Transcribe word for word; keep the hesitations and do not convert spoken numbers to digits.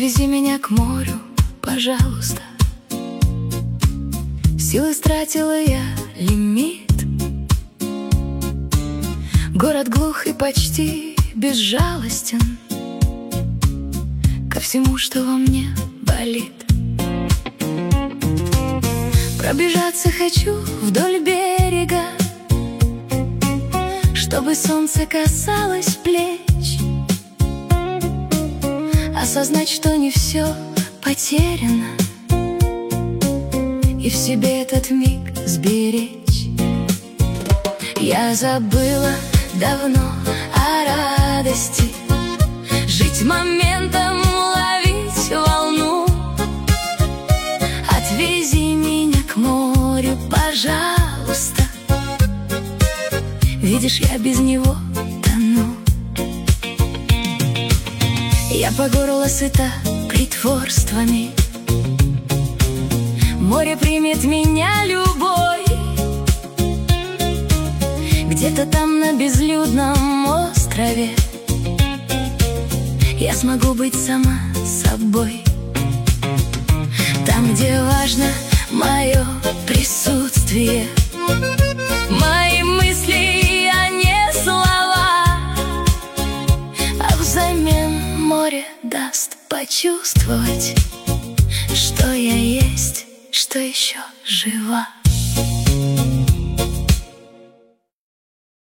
Отвези меня к морю, пожалуйста. Силы стратила я, лимит. Город глух и почти безжалостен ко всему, что во мне болит. Пробежаться хочу вдоль берега, чтобы солнце касалось плеч, осознать, что не все потеряно, и в себе этот миг сберечь. Я забыла давно о радости, жить моментом, ловить волну. Отвези меня к морю, пожалуйста. Видишь, я без него тону. Я по горло сыта притворствами. Море примет меня любой. Где-то там на безлюдном острове я смогу быть сама собой. Там, где важно мое присутствие, мои мысли, а не слова. А взамен море даст почувствовать, что я есть, что еще жива.